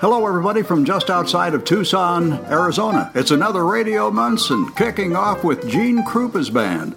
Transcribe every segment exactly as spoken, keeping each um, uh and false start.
Hello, everybody, from just outside of Tucson, Arizona. It's another Radio Munson, kicking off with Gene Krupa's band.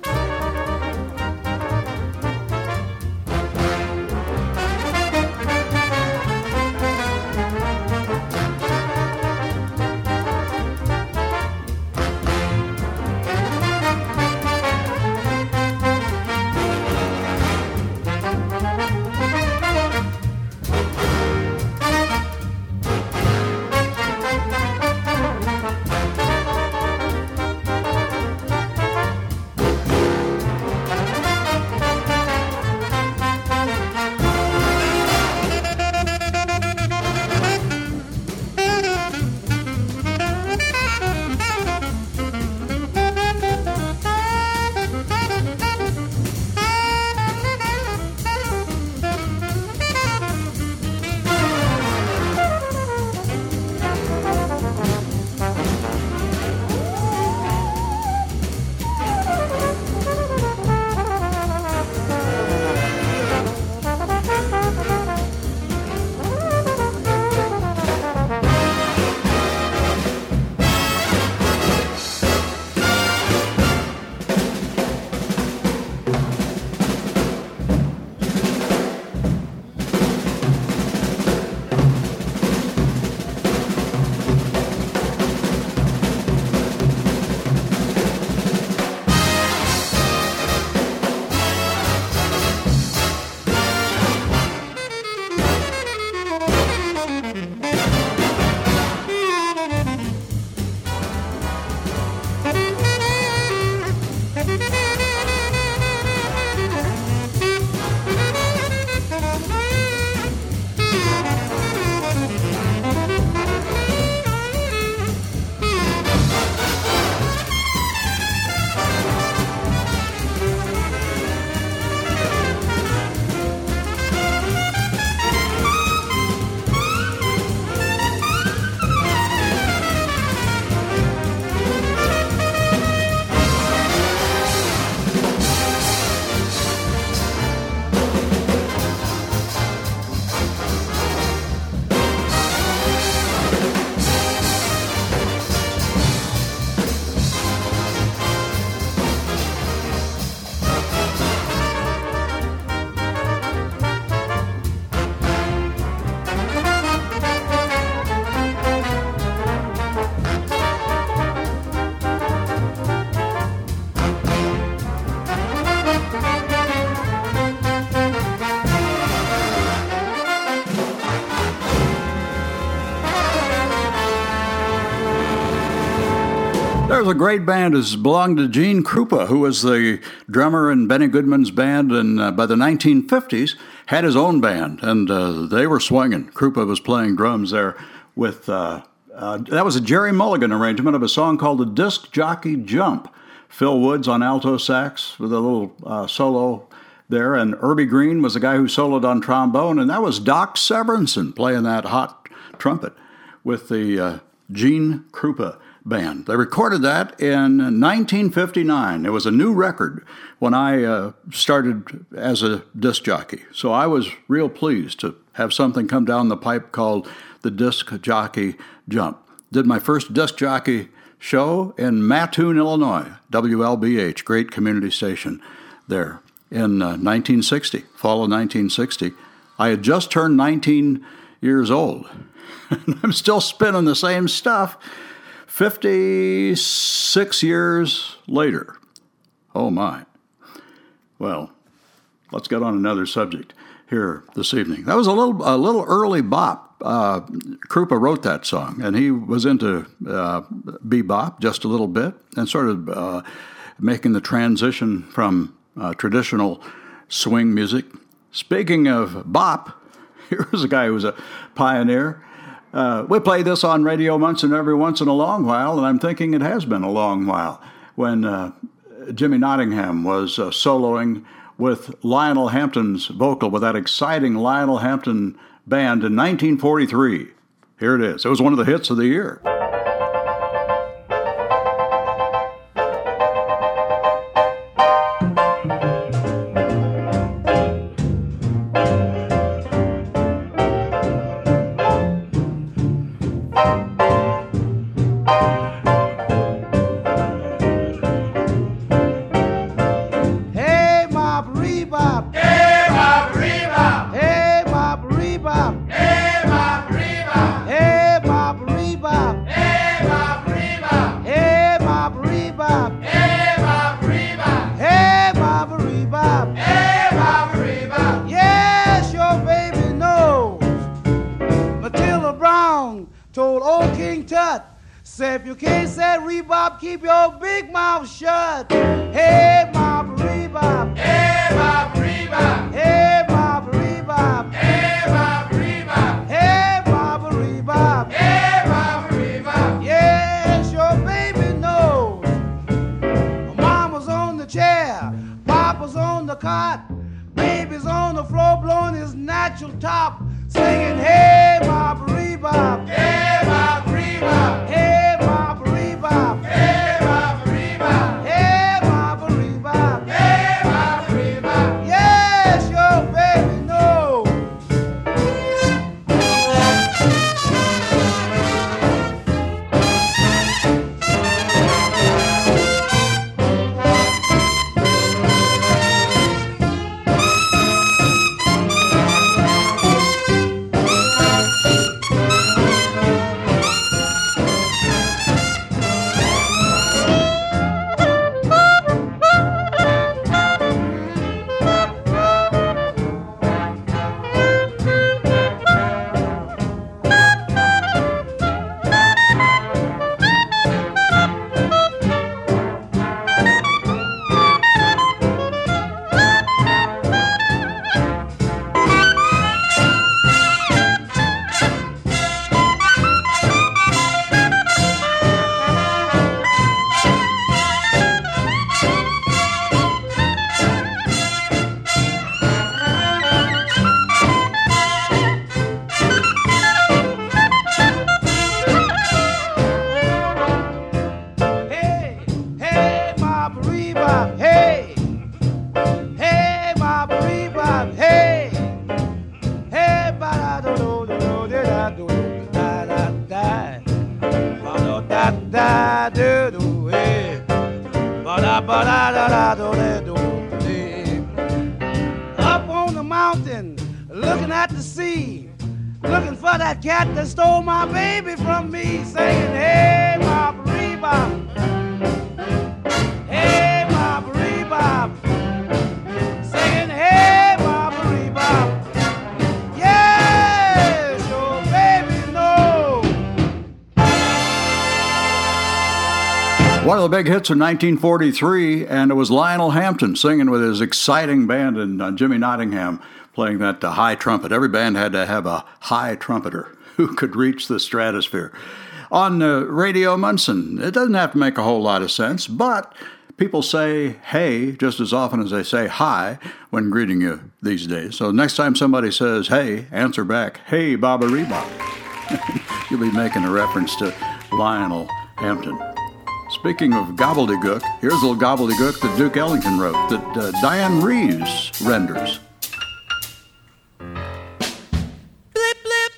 There's a great band that belonged to Gene Krupa, who was the drummer in Benny Goodman's band, and uh, by the nineteen fifties had his own band, and uh, they were swinging. Krupa was playing drums there with, uh, uh, that was a Jerry Mulligan arrangement of a song called The Disc Jockey Jump. Phil Woods on alto sax with a little uh, solo there, and Irby Green was the guy who soloed on trombone, and that was Doc Severinsen playing that hot trumpet with the uh, Gene Krupa band. They recorded that in nineteen fifty-nine. It was a new record when I uh, started as a disc jockey. So I was real pleased to have something come down the pipe called the Disc Jockey Jump. Did my first disc jockey show in Mattoon, Illinois, W L B H, great community station there, in uh, nineteen sixty, fall of nineteen sixty. I had just turned nineteen years old, and I'm still spinning the same stuff fifty-six years later. Oh, my. Well, let's get on another subject here this evening. That was a little a little early bop. Uh, Krupa wrote that song, and he was into uh, bebop just a little bit and sort of uh, making the transition from uh, traditional swing music. Speaking of bop, here's a guy who was a pioneer. Uh, we play this on Radio Munson every once in a long while, and I'm thinking it has been a long while, when uh, Jimmy Nottingham was uh, soloing with Lionel Hampton's vocal, with that exciting Lionel Hampton band in nineteen forty-three. Here it is. It was one of the hits of the year. Say if you can't say rebop, keep your big mouth shut. Hey, Bob Rebop. Hey, Bob Rebop. Hey, Bob Rebop. Hey, Bob Rebop. Hey, Bob Rebop. Hey, Bob Rebop. Yes, your baby knows. Mama's on the chair, Papa's on the cot, baby's on the floor blowing his natural top, singing, hey, Bob Rebop. Hey, Bob Rebop. Hey, Bob Rebop. Hey, Bob Rebop. Hey, Bob Rebop. Hey, Bob Rebop. Yes, your baby knows. Up on the mountain, looking at the sea, looking for that cat that stole my baby from me, singing, hey, Bob Rebop. Hey, Bob Rebop. Singing, hey, Bob Rebop. Yes, your baby knows. One of the big hits in nineteen forty-three, and it was Lionel Hampton singing with his exciting band and uh, Jimmy Nottingham playing that uh, high trumpet. Every band had to have a high trumpeter who could reach the stratosphere. On uh, Radio Munson, it doesn't have to make a whole lot of sense, but people say hey just as often as they say hi when greeting you these days. So next time somebody says hey, answer back, hey, Baba Rebop. You'll be making a reference to Lionel Hampton. Speaking of gobbledygook, here's a little gobbledygook that Duke Ellington wrote that uh, Diane Reeves renders. Blip, blip.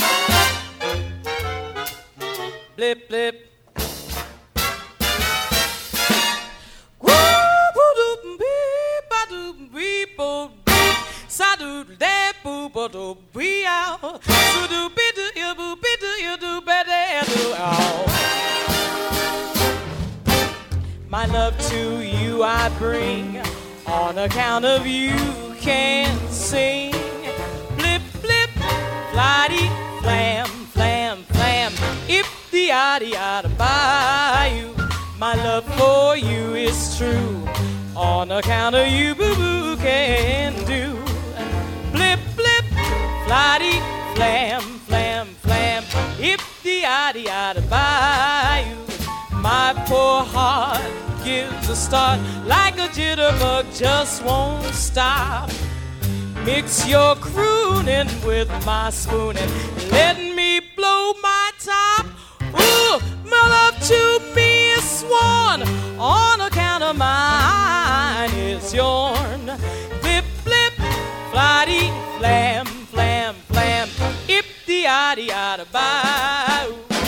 Blip, blip. My love to you I bring, on account of you can sing. Blip, blip, flighty, flam, flam, flam, if the yada yada bayou. My love for you is true, on account of you boo boo can do. Blip, blip, flighty, flam, flam, flam, if the yada yada bayou. My poor heart gives a start like a jitterbug, just won't stop. Mix your crooning with my spooning, let me blow my top. Ooh, my love to me is sworn, on account of mine is yourn. Blip, blip, flighty, flam, flam, flam, ip the yada yada bye.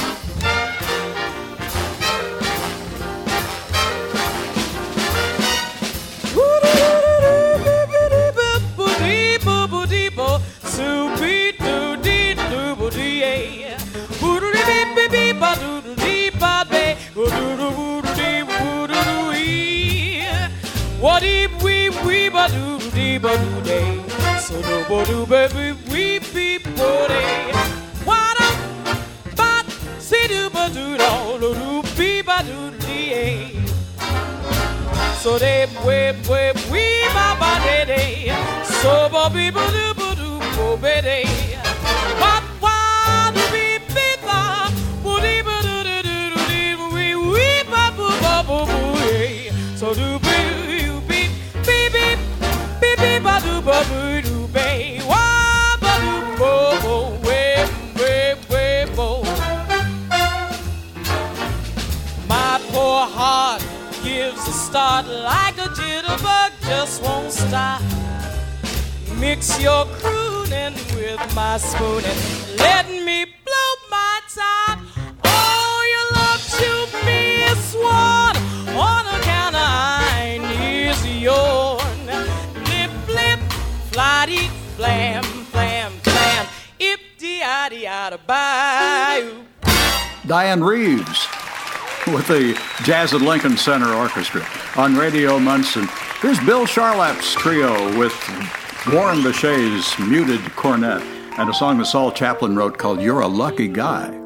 ba doo dee ba doo day. So do ba doo baby we be booty. What up ba see do ba doo do do be ba doo dee. So they whip whip we ba ba day day. So ba be ba doo ba doo bo be day. What what do be be ba bo dee ba doo doo doo dee we we ba boo ba boo boo day. So do be be be be be be ba doo ba boo doo bay. Wa ba doo bo bo we we we bo. My poor heart gives a start like a jitterbug, just won't stop. Mix your crooning with my spooning, let me blow my top. Oh, your love to me is sworn on account of I is yourn. Blip, blip, flighty, flam, flam, flam, if de adi ada bayou. Diane Reeves with the Jazz at Lincoln Center Orchestra on Radio Munson. Here's Bill Charlap's trio with Warren Bechet's muted cornet and a song that Saul Chaplin wrote called You're a Lucky Guy.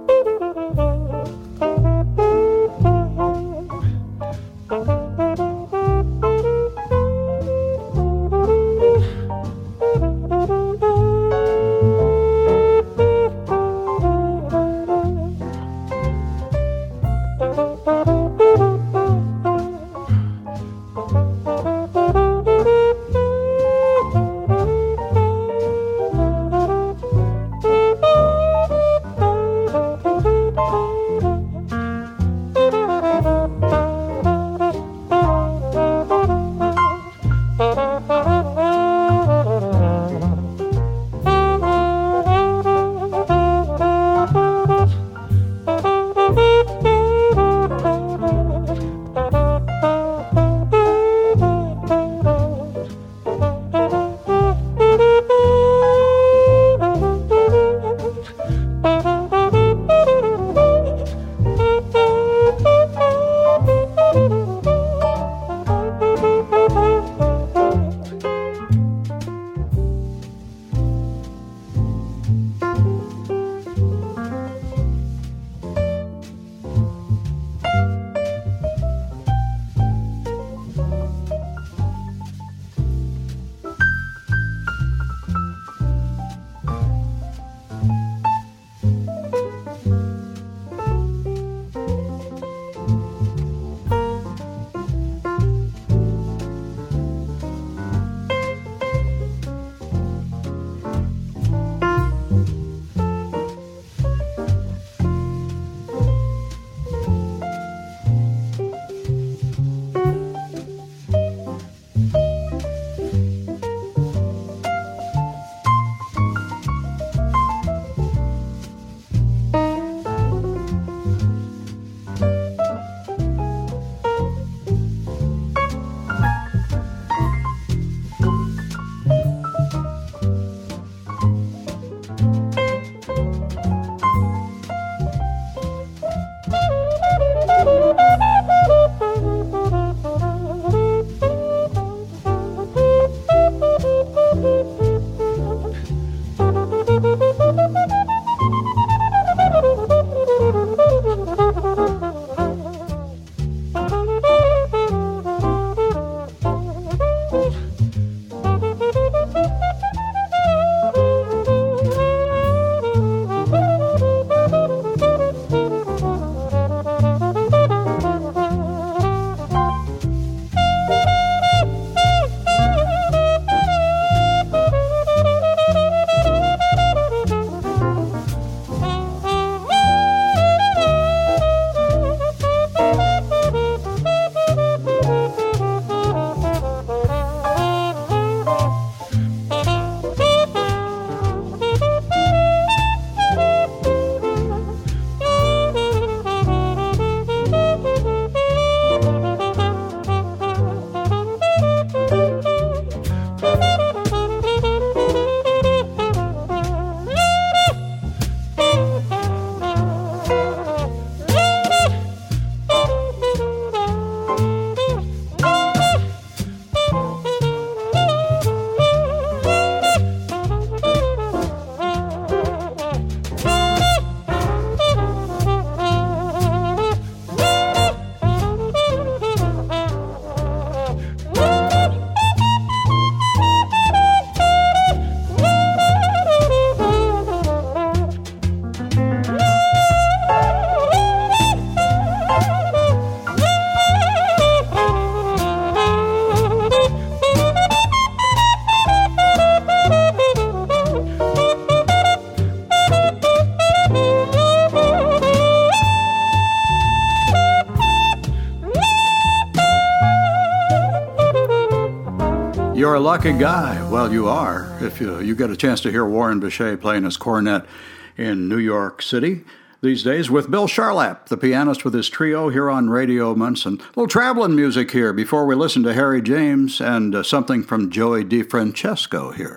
a lucky guy. Well, you are if you, you get a chance to hear Warren Bechet playing his cornet in New York City these days with Bill Charlap, the pianist with his trio here on Radio Munson. A little traveling music here before we listen to Harry James and uh, something from Joey DeFrancesco here.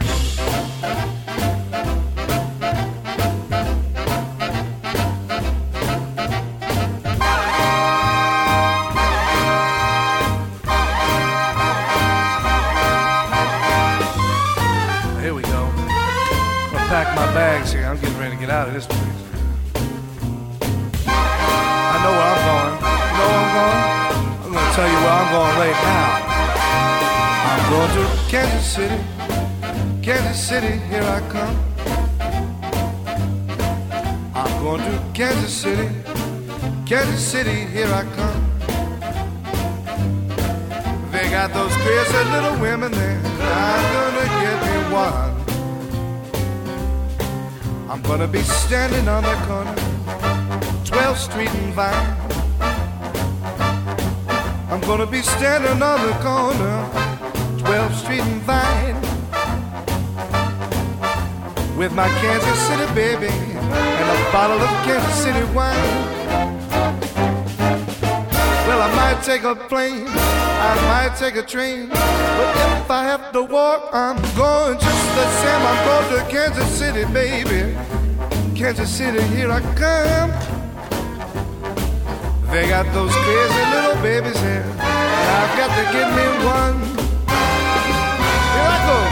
Bags here. I'm getting ready to get out of this place. I know where I'm going. You know where I'm going? I'm going to tell you where I'm going right now. I'm going to Kansas City. Kansas City, here I come. I'm going to Kansas City. Kansas City, here I come. They got those crazy little women there. I'm going to get me one. I'm gonna be standing on the corner, twelfth Street and Vine. I'm gonna be standing on the corner, twelfth Street and Vine, with my Kansas City baby and a bottle of Kansas City wine. Well, I might take a plane, I might take a train, but if I have to walk, I'm going just the same. I'm going to Kansas City, baby. Kansas City, here I come. They got those crazy little babies here, and I've got to get me one. Here I go.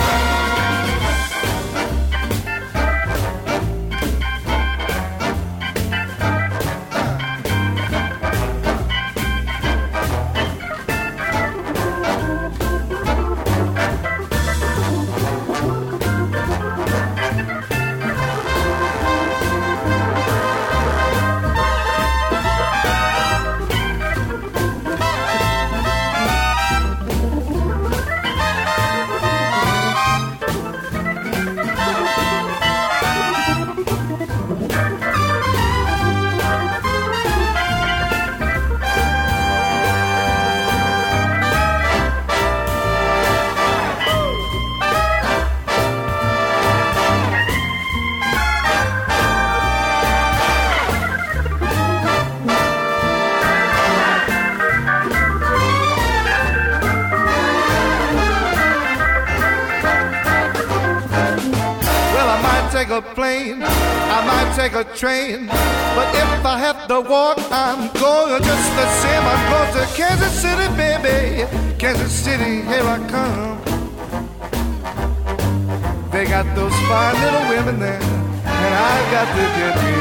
A plane, I might take a train, but if I have to walk, I'm going just the same. I'm going to Kansas City, baby. Kansas City, here I come. They got those fine little women there, and I got to get me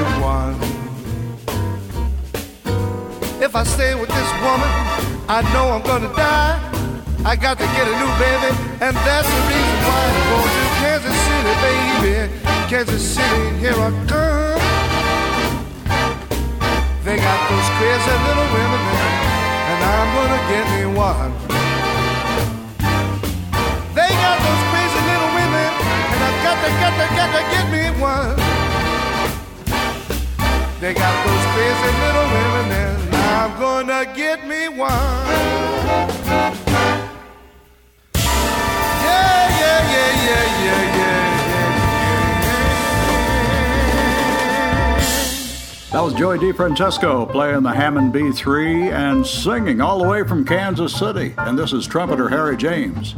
one. If I stay with this woman, I know I'm gonna die. I got to get a new baby, and that's the reason why I'm going to Kansas City, baby. Kansas City, here I come. They got those crazy little women there, and I'm gonna get me one. They got those crazy little women, and I've got to, got to, got to get me one. They got those crazy little women there, and I'm gonna get me one. Yeah, yeah, yeah, yeah, yeah, yeah. That was Joey DeFrancesco playing the Hammond B three and singing all the way from Kansas City. And this is trumpeter Harry James.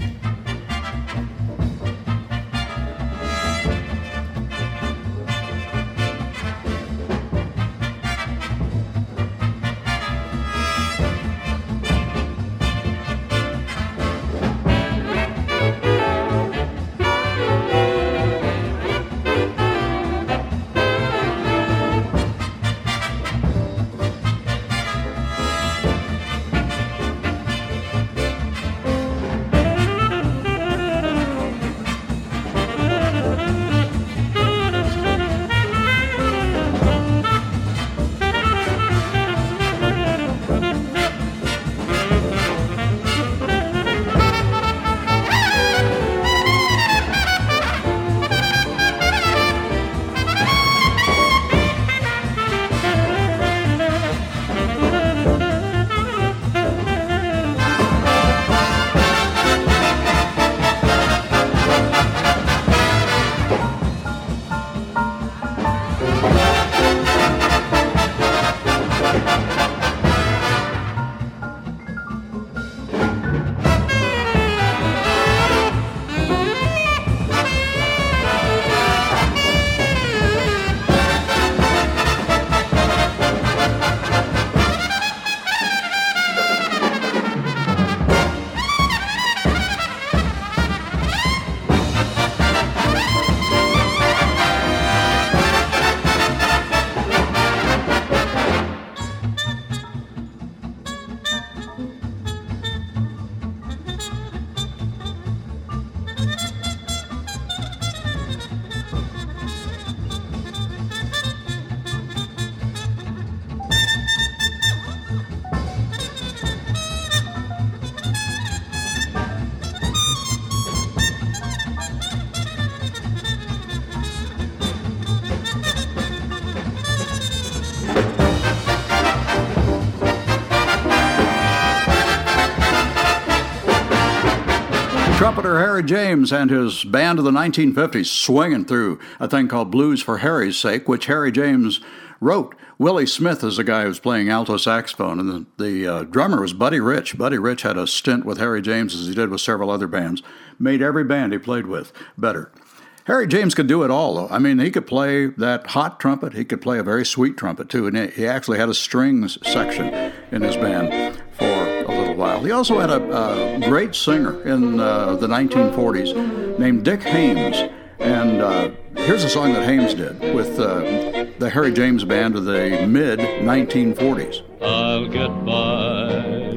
Trumpeter Harry James and his band of the nineteen fifties swinging through a thing called Blues for Harry's Sake, which Harry James wrote. Willie Smith is the guy who's playing alto saxophone, and the, the uh, drummer was Buddy Rich. Buddy Rich had a stint with Harry James, as he did with several other bands, made every band he played with better. Harry James could do it all, though. I mean, he could play that hot trumpet. He could play a very sweet trumpet, too, and he actually had a strings section in his band for a little while. He also had a, a great singer in uh, the nineteen forties named Dick Haymes, and uh, here's a song that Haymes did with uh, the Harry James Band of the mid nineteen forties. I'll get by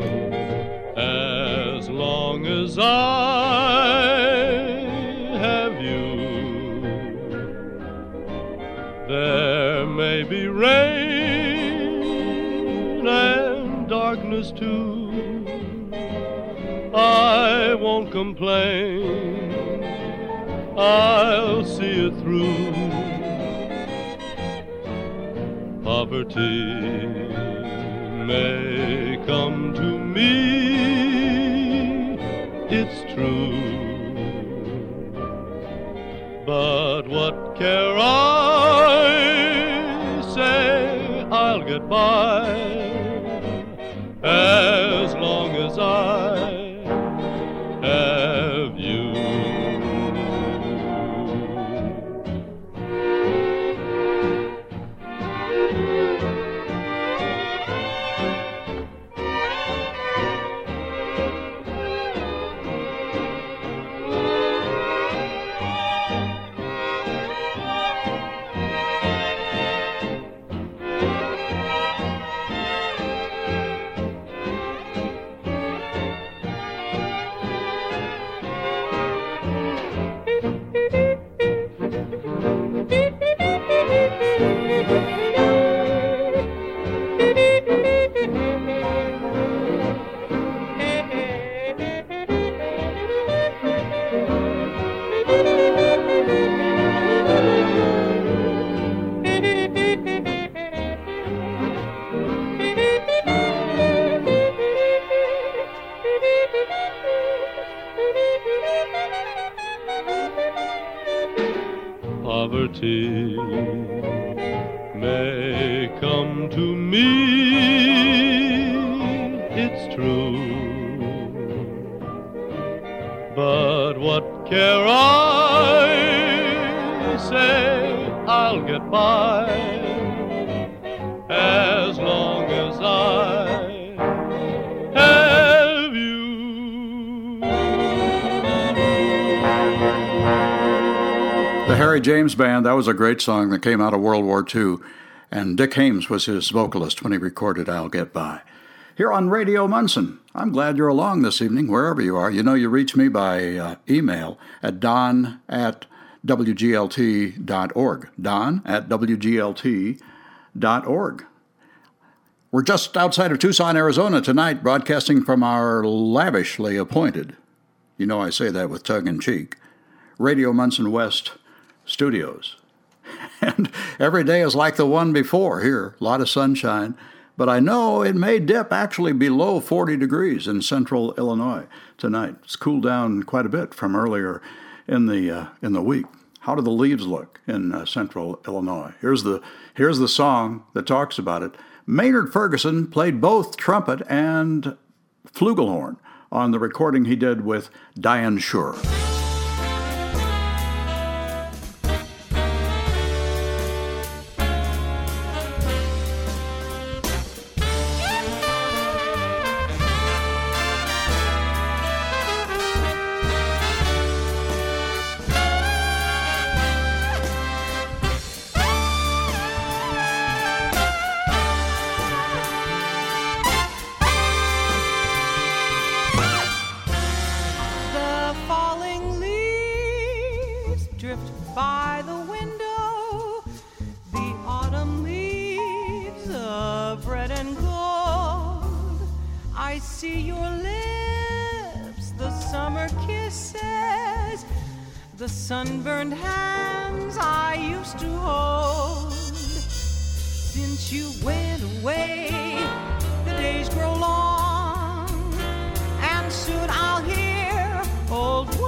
as long as I have you. There may be rain and darkness too. I won't complain, I'll see it through. Poverty may come to me, it's true, but what care I, say I'll get by as long as I have you. Poverty may come to me, it's true, but what care I, say I'll get by as long as I have you. The Harry James Band, that was a great song that came out of World War Two, and Dick Haymes was his vocalist when he recorded I'll Get By. Here on Radio Munson, I'm glad you're along this evening, wherever you are. You know you reach me by uh, email at don at w g l t dot org, don at w g l t dot org. We're just outside of Tucson, Arizona tonight, broadcasting from our lavishly appointed, you know I say that with tongue-in-cheek, Radio Munson West studios. And every day is like the one before here, a lot of sunshine, but I know it may dip actually below forty degrees in central Illinois tonight. It's cooled down quite a bit from earlier in the uh, in the week. How do the leaves look in uh, central Illinois? Here's the here's the song that talks about it. Maynard Ferguson played both trumpet and flugelhorn on the recording he did with Diane Shure. The sunburned hands I used to hold. Since you went away, the days grow long, and soon I'll hear old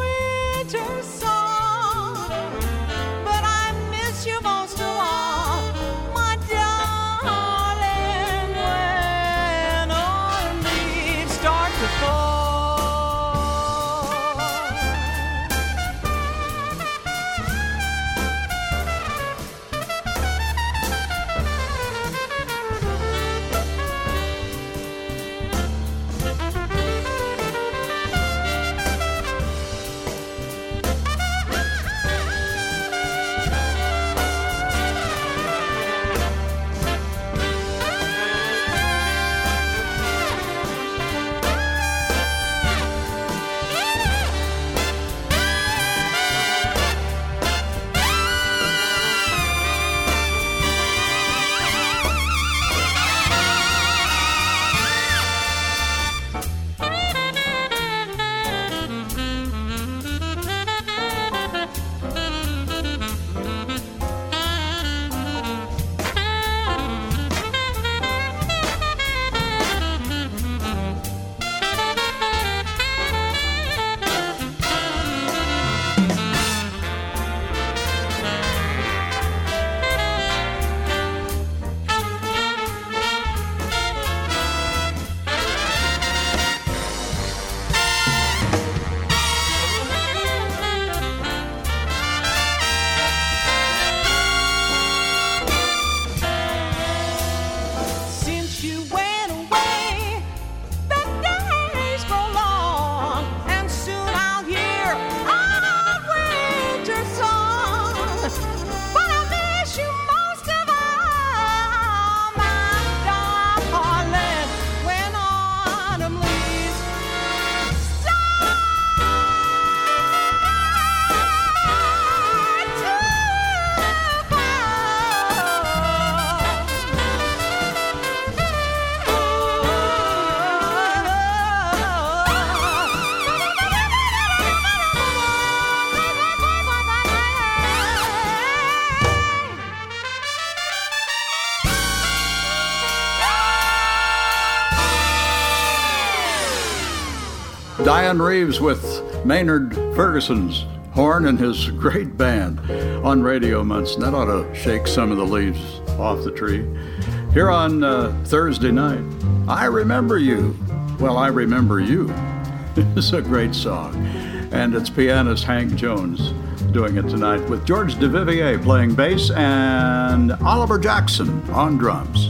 Diane Reeves with Maynard Ferguson's horn and his great band on Radio Munson. That ought to shake some of the leaves off the tree. Here on uh, Thursday night, I Remember You. Well, I Remember You. It's a great song. And it's pianist Hank Jones doing it tonight with George DeVivier playing bass and Oliver Jackson on drums.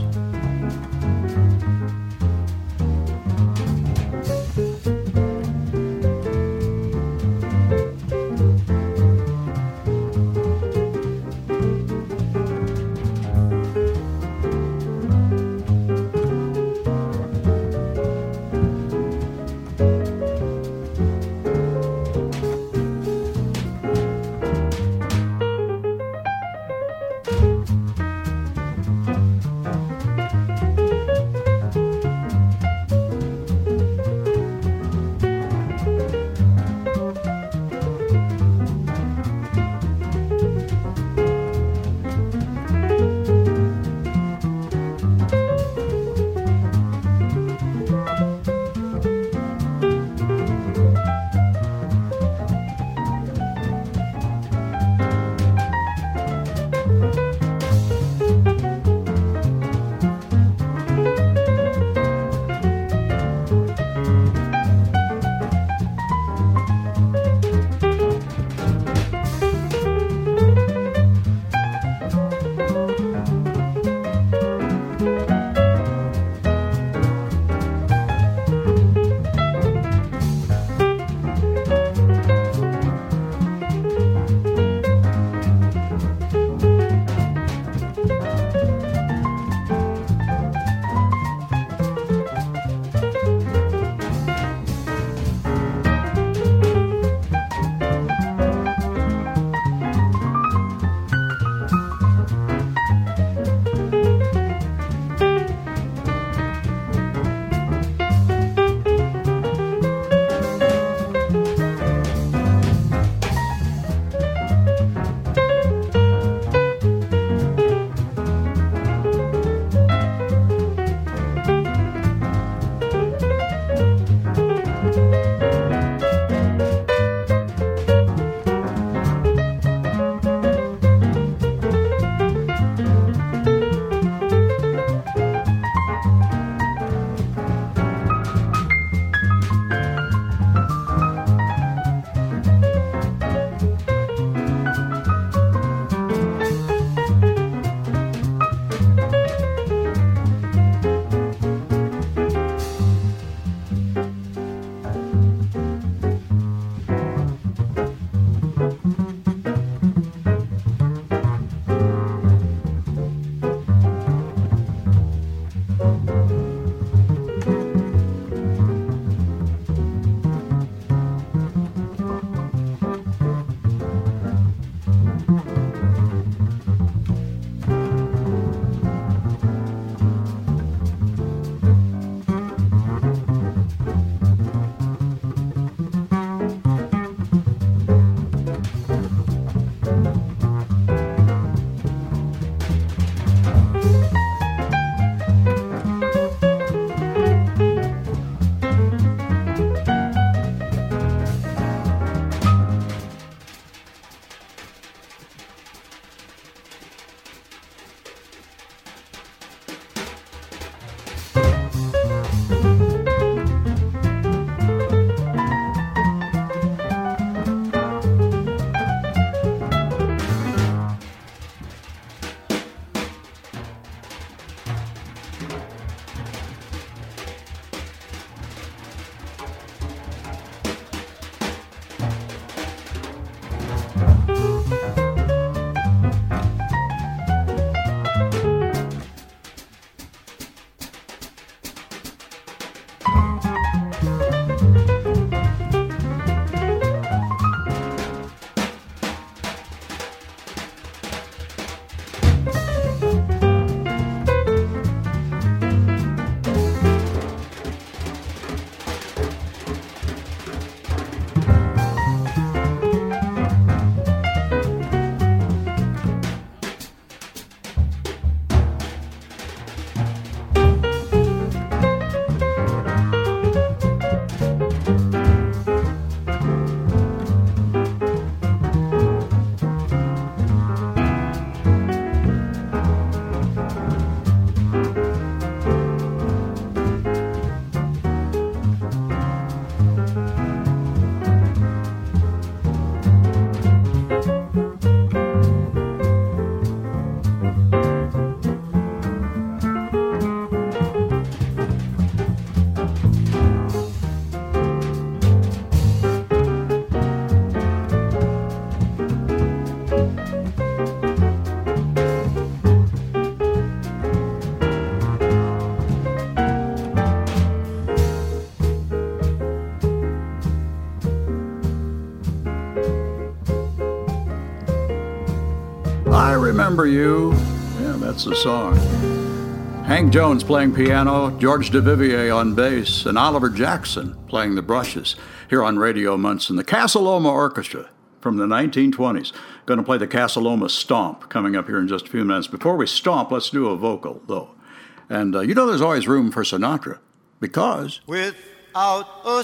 remember you. Yeah, that's the song. Hank Jones playing piano, George DeVivier on bass, and Oliver Jackson playing the brushes here on Radio Munson. The Casa Loma Orchestra from the nineteen twenties. Going to play the Casa Loma Stomp coming up here in just a few minutes. Before we stomp, let's do a vocal, though. And uh, you know there's always room for Sinatra, because... Without a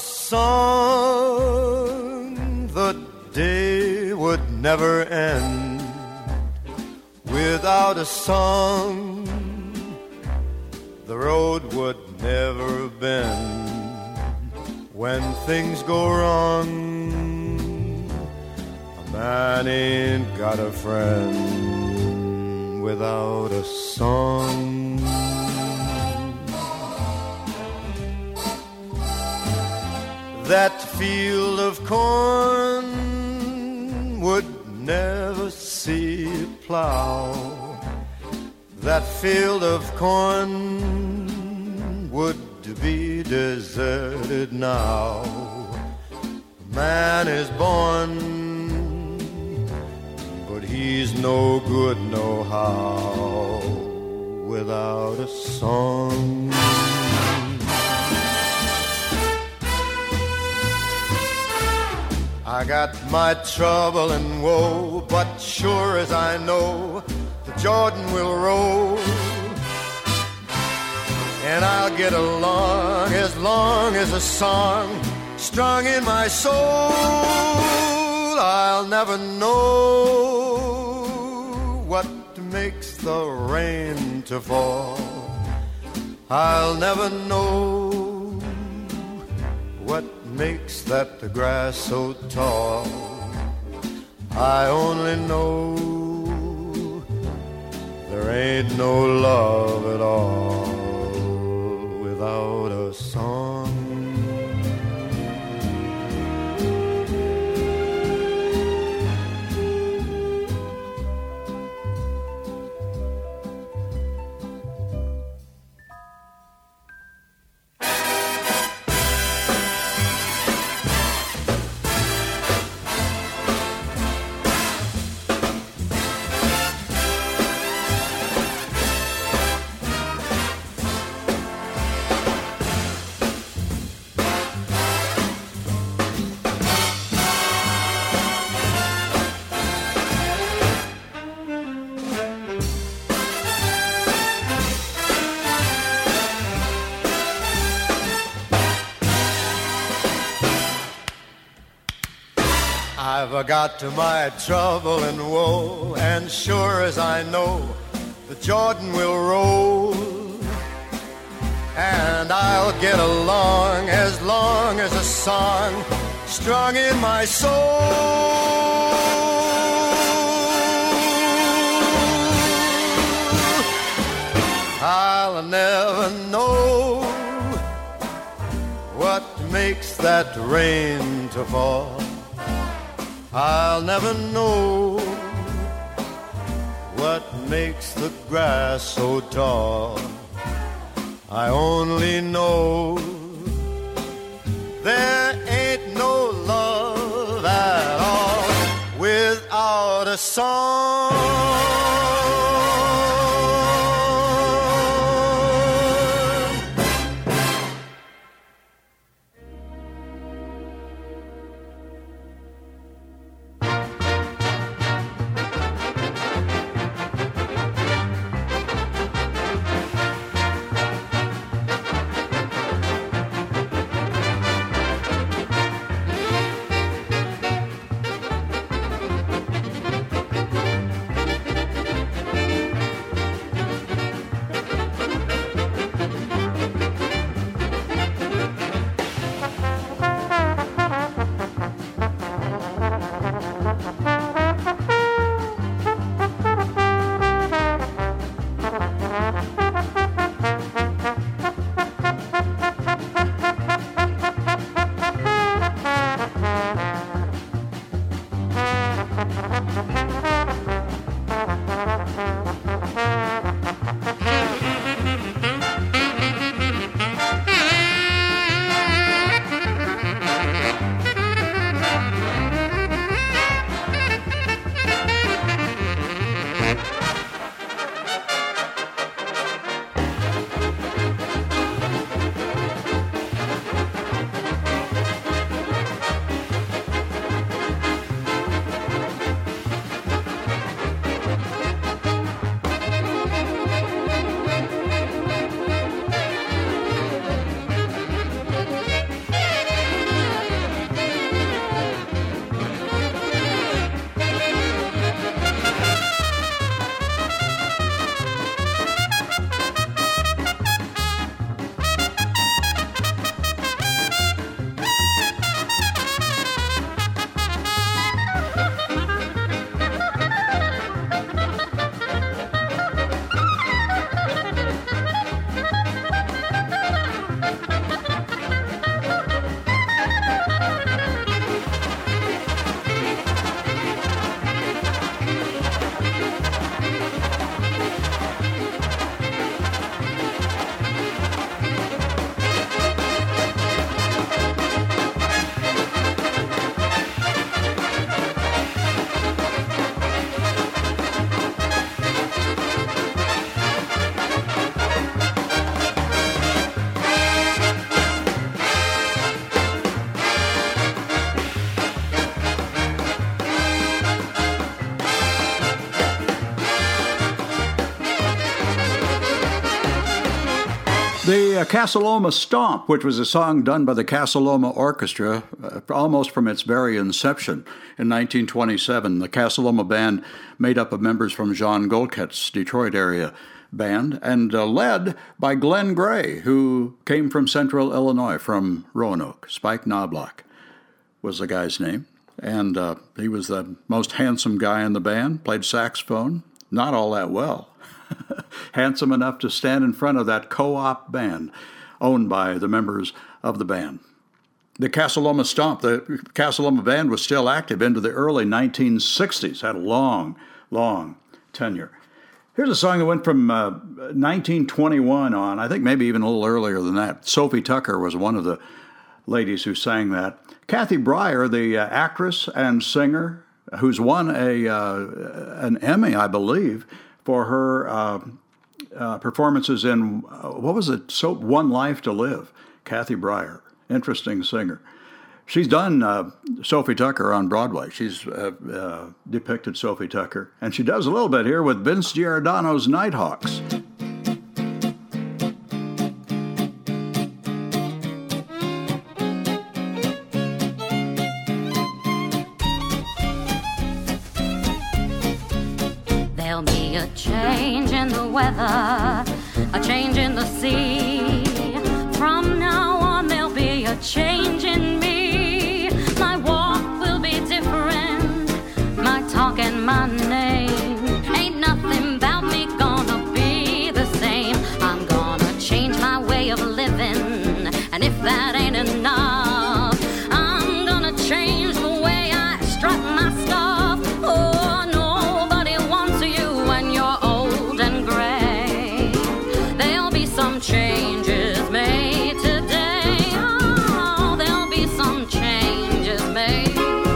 song, the day would never end. Without a song, the road would never bend. When things go wrong, a man ain't got a friend without a song. That field of corn would never see a plow. That field of corn would be deserted now. Man is born, but he's no good no how without a song. I got my trouble and woe, but sure as I know, the Jordan will roll, and I'll get along as long as a song strung in my soul. I'll never know what makes the rain to fall. I'll never know what makes that the grass so tall. I only know there ain't no love at all without a song. I've got to my trouble and woe, and sure as I know, the Jordan will roll, and I'll get along as long as a song strung in my soul. I'll never know what makes that rain to fall. I'll never know what makes the grass so tall. I only know there ain't no love at all without a song. The uh, Casa Loma Stomp, which was a song done by the Casa Loma Orchestra uh, almost from its very inception in nineteen twenty-seven. The Casa Loma Band, made up of members from John Golkett's Detroit area band, and uh, led by Glenn Gray, who came from Central Illinois, from Roanoke. Spike Knobloch was the guy's name, and uh, he was the most handsome guy in the band, played saxophone, not all that well. Handsome enough to stand in front of that co-op band owned by the members of the band. The Casa Loma Stomp, the Casa Loma Band was still active into the early nineteen sixties, had a long, long tenure. Here's a song that went from uh, nineteen twenty-one on, I think maybe even a little earlier than that. Sophie Tucker was one of the ladies who sang that. Kathy Breyer, the uh, actress and singer, who's won a uh, an Emmy, I believe, for her uh, uh, performances in, uh, what was it, so One Life to Live. Kathy Breyer, interesting singer. She's done uh, Sophie Tucker on Broadway. She's uh, uh, depicted Sophie Tucker. And she does a little bit here with Vince Giordano's Nighthawks. There'll be a change in the weather, a change in the sea. From now on there'll be a change in me. My walk will be different, my talk and my name. Ain't nothing about me gonna be the same. I'm gonna change my way of living, and if that ain't enough, I'm gonna change the way I strut my stuff. Oh, changes made today. Oh, there'll be some changes made.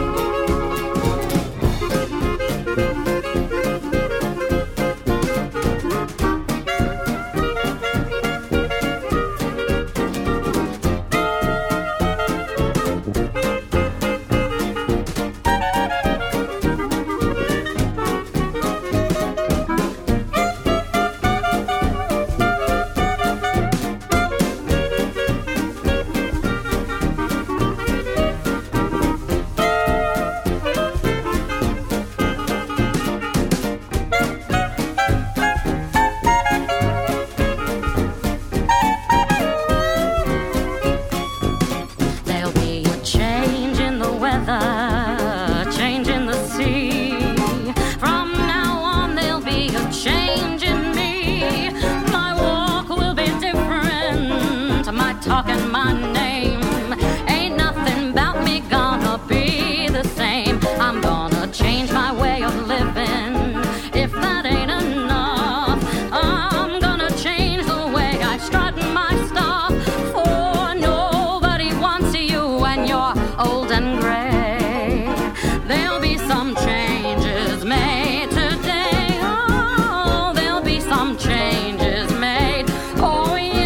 Talking my name, ain't nothing about me gonna be the same. I'm gonna change my way of living. If that ain't enough, I'm gonna change the way I strut my stuff. For nobody wants you when you're old and gray. There'll be some changes made today. Oh, there'll be some changes made. Oh yeah.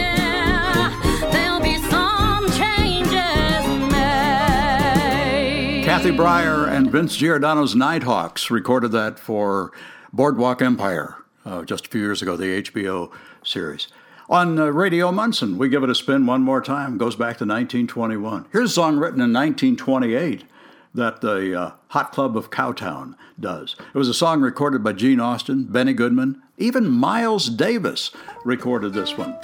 Kathy Breyer and Vince Giordano's Nighthawks recorded that for Boardwalk Empire uh, just a few years ago, the H B O series. On uh, Radio Munson, we give it a spin one more time. Goes back to nineteen twenty-one. Here's a song written in nineteen twenty-eight that the uh, Hot Club of Cowtown does. It was a song recorded by Gene Austin, Benny Goodman, even Miles Davis recorded this one.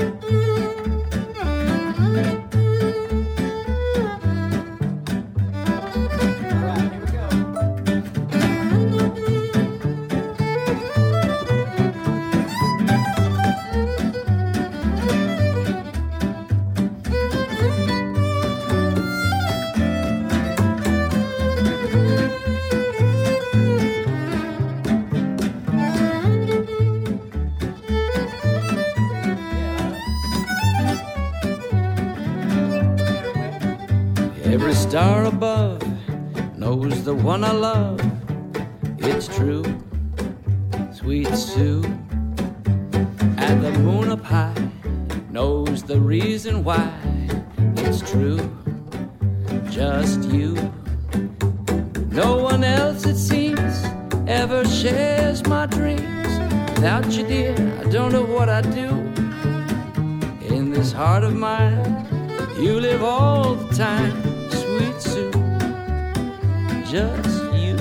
Every star above knows the one I love. It's true, sweet Sue. And the moon up high knows the reason why. It's true, just you. No one else, it seems, ever shares my dreams. Without you, dear, I don't know what I'd do. this heart of mine, you live all the time, sweet Sue, just you.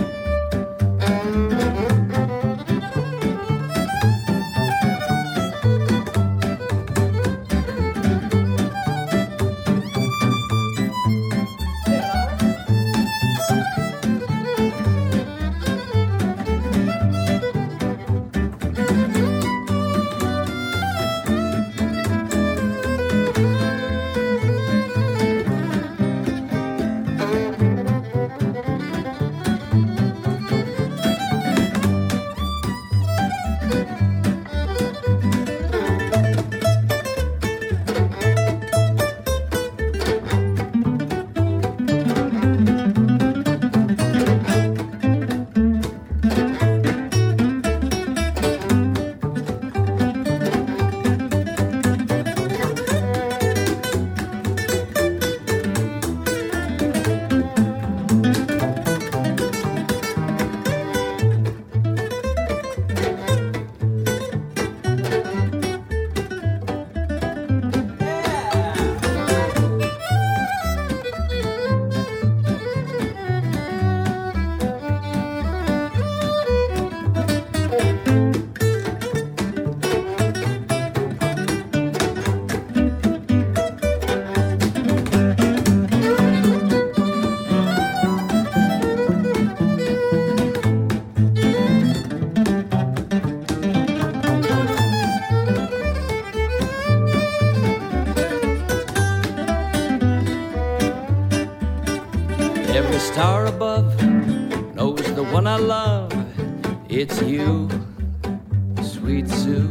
Every star above knows the one I love. It's you, sweet Sue.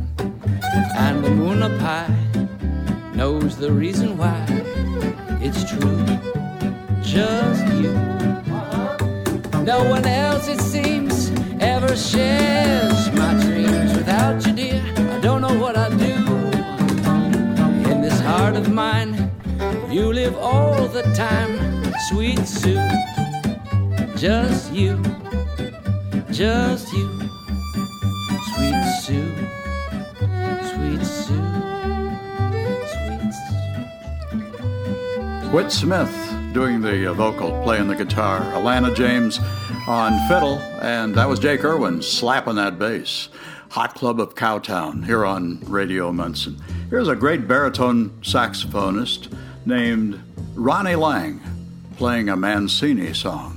And the moon up high knows the reason why. It's true, just you. No one else, it seems, ever shares my dreams. Without you, dear, I don't know what I'd do. In this heart of mine, you live all the time, sweet Sue. Just you, just you, sweet Sue, sweet Sue, sweet Sue. Whit Smith doing the uh, vocal, playing the guitar, Alana James on fiddle, and that was Jake Irwin slapping that bass. Hot Club of Cowtown here on Radio Munson. Here's a great baritone saxophonist named Ronnie Lang playing a Mancini song.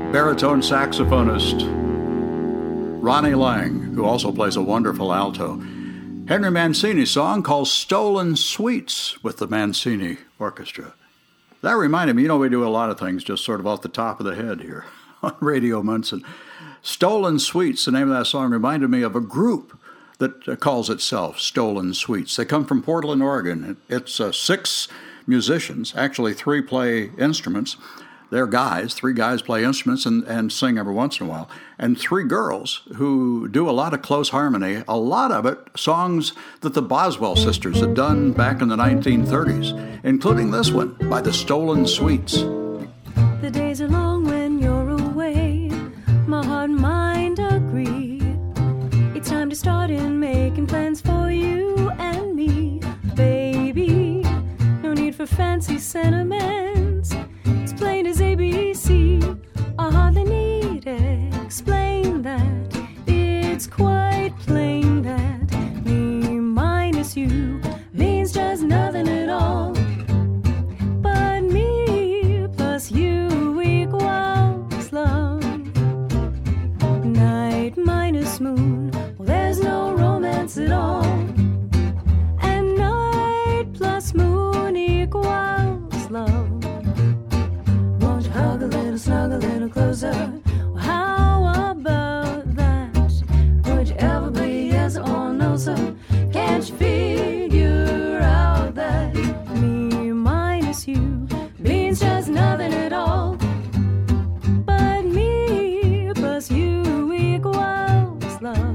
baritone saxophonist Ronnie Lang, who also plays a wonderful alto. Henry Mancini's song called Stolen Sweets with the Mancini Orchestra. That reminded me, you know, we do a lot of things just sort of off the top of the head here on Radio Munson. Stolen Sweets, the name of that song, reminded me of a group that calls itself Stolen Sweets. They come from Portland, Oregon. It's uh, six musicians, actually three play instruments. They're guys, three guys play instruments and, and sing every once in a while, and three girls who do a lot of close harmony, a lot of it songs that the Boswell sisters had done back in the nineteen thirties, including this one by the Stolen Sweets. The days are long when you're away, my heart and mind agree. It's time to start in making plans for you and me, baby. No need for fancy sentiments. It's plain as A B C. I hardly need to explain that. It's quite plain that me minus you means just nothing at all. But me plus you equals love. Night minus moon, well, there's no romance at all. And night plus moon equals love. Won't you hug a little, snug a little closer? Well, how about that? Would you ever be yes or no, sir? Can't you figure out that me minus you means just nothing at all? But me plus you equals love.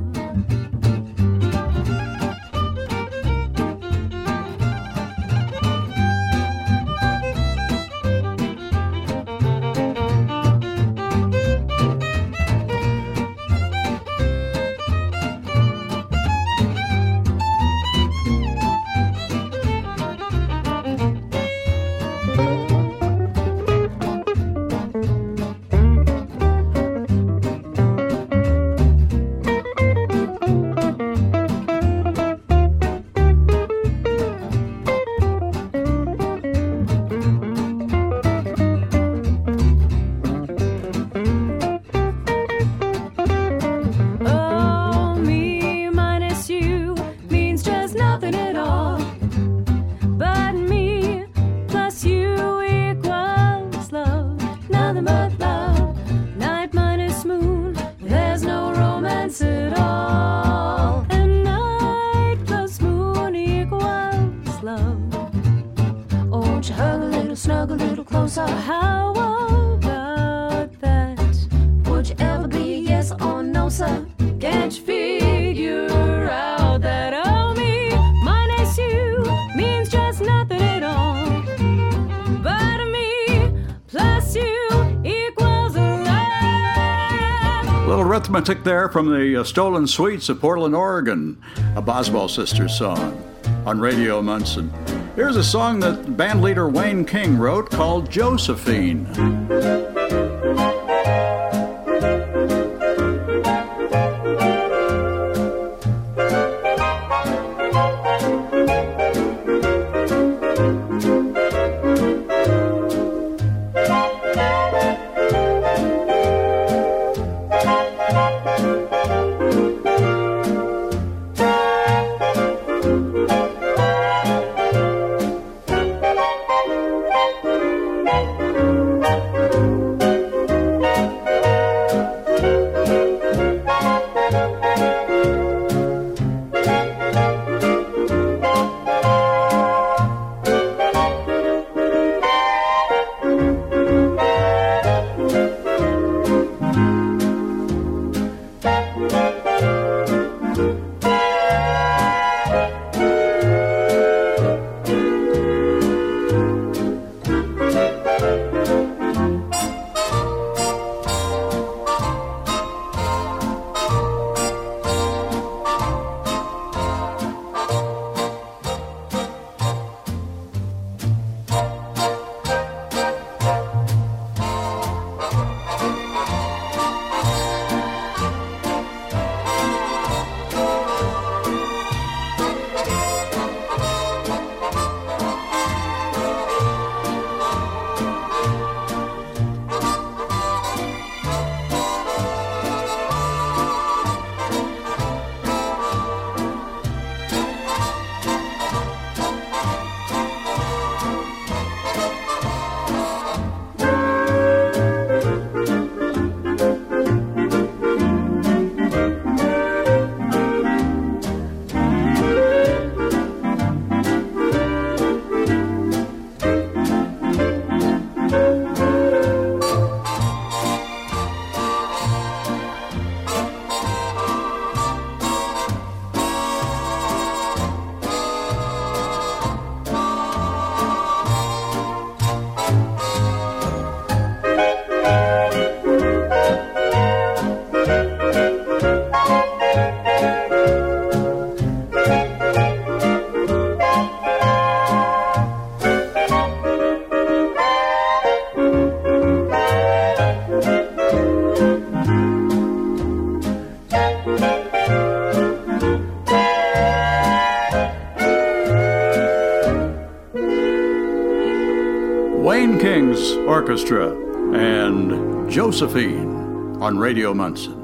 Oh, me minus you means just nothing at all. But me plus you equals love. Nothing but love. Night minus moon, there's no romance at all. And night plus moon equals love. Oh, won't you hug a little, snug a little closer? How about that? Would you ever be a yes or no, sir? Can't you figure out that oh, me minus you means just nothing at all? But me plus you equals love. A little arithmetic there from the uh, Stolen Sweets of Portland, Oregon, a Boswell Sisters song on Radio Munson. Here's a song that band leader Wayne King wrote called Josephine. Wayne King's Orchestra and Josephine on Radio Munson.